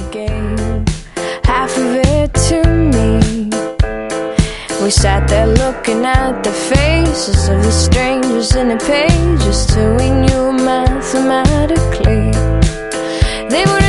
gave half of it to me. We sat there looking at the faces of the strangers in the pages till we knew mathematically they were